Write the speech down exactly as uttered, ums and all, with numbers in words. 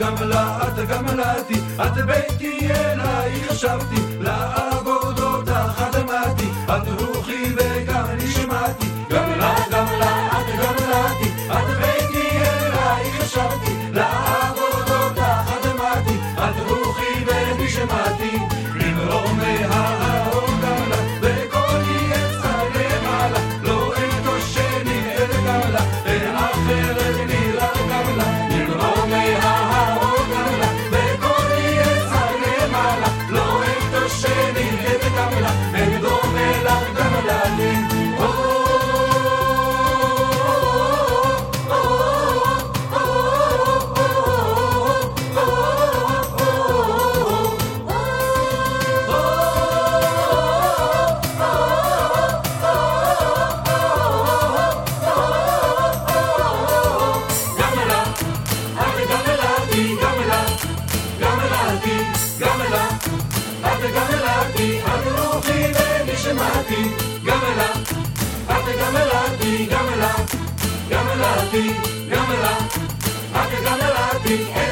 גם לה, את גם לאתי, את ביתי אליי חשבתי, לעבוד אותך אדמתי, את רוחי וגם נשמתי, גם לה, גם לה, את גם לאתי, את ביתי אליי חשבתי, לעבוד אותך אדמתי, את רוחי ונשמתי, למרום מהאור גם לה, וקולי אצא למעלה, לא אתו שני את גם לה, אין אחרת נראה גם לה, למרום מהאור גם לה, וקולי אצא למעלה, לא אתו שני את גם לה, אין דומה לה גם לה לי. גם אלתי, גם אלת, את גם אלתי,